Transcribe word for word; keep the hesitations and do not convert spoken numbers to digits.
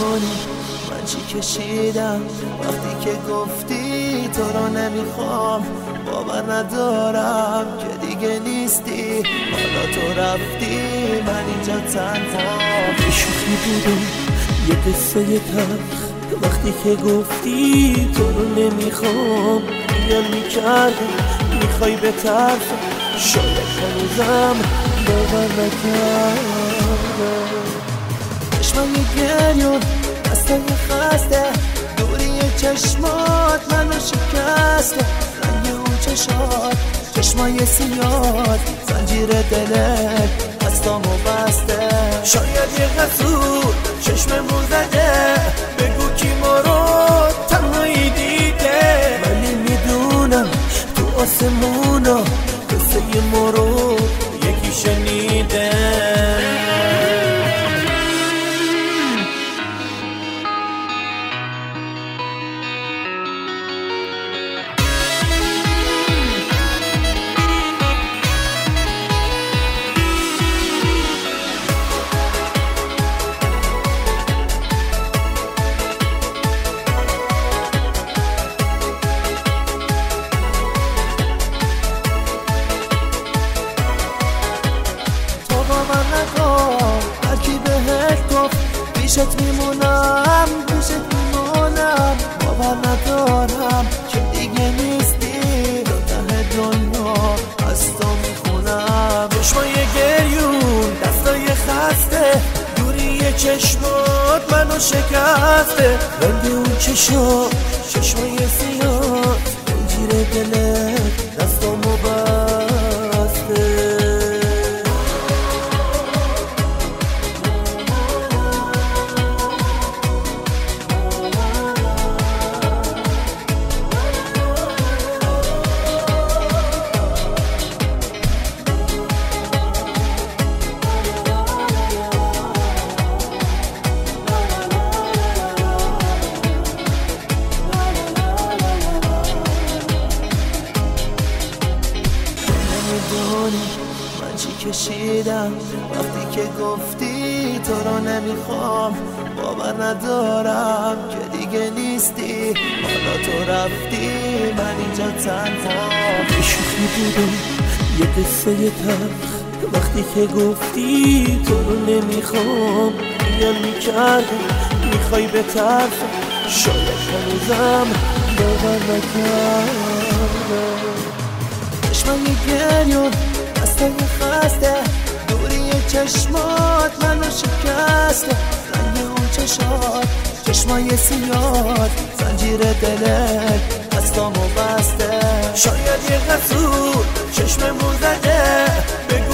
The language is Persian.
نمیدونی من چی کشیدم وقتی که گفتی تو رو نمیخوام. باور ندارم که دیگه نیستی، حالا تو رفتی من اینجا تنها. یه شوخی بوده یه قصه تلخ، وقتی که گفتی تو رو نمیخوام دیگه میکردم میخوای به طرف. شاید هنوزم باور نکردم. چشمای گریون دستای خسته، دوری چشمات منو شکسته. رنگ اون چشات چشمای سیاد، زنجیر دلت دستامو بسته. شاید یه قصور چشممو زده، بگو کی ما رو تنهایی دیده. ولی میدونم تو آسمونا قصه ما رو یکی شنیده. هرکی بهت گفت پیشت میمونم پیشت میمونم. باور ندارم که دیگه نیستی، تا ته دنیا از تو میخونم. چشمای گریون دستای خسته، دوری چشمات منو شکسته. رنگ اون چشا چشمای سیاه، زنجیر دلت دستامو بسته. من چی کشیدم وقتی که گفتی تو رو نمیخوام. باور ندارم که دیگه نیستی، حالا تو رفتی من اینجا تنها. یه شوخی بوده یه قصه تلخ، وقتی که گفتی تو رو نمیخوام دیگه میکردم میخوای به طرف. شاید هنوزم باور نکردم. چشمای گریون دستای خسته، دوری چشمات منو شکسته. رنگ اون چشات چشمای سیاد، زنجیر دلت دستامو بسته. شاید یه قصور چشممو زده، بگو